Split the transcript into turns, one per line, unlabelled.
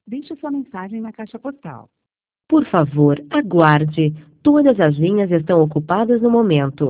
Deixe sua mensagem na caixa postal.
Por favor, aguarde. Todas as linhas estão ocupadas no momento.